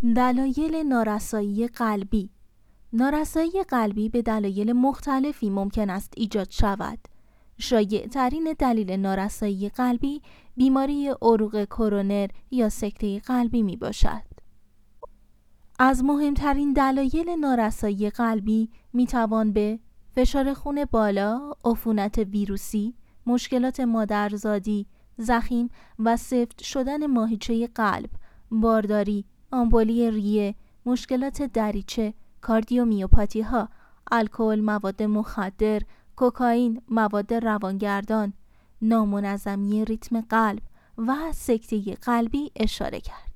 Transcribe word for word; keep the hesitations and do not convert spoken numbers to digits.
دلایل نارسایی قلبی. نارسایی قلبی به دلایل مختلفی ممکن است ایجاد شود. شایع ترین دلیل نارسایی قلبی بیماری عروق کرونر یا سکته قلبی می باشد. از مهمترین دلایل نارسایی قلبی می توان به فشار خون بالا، عفونت ویروسی، مشکلات مادرزادی، ضخیم و سفت شدن ماهیچه قلب، بارداری، آمبولی ریه، مشکلات دریچه، کاردیومیوپاتی ها، الکل، مواد مخدر، کوکائین، مواد روانگردان، نامنظمی ریتم قلب و سکته قلبی اشاره کرد.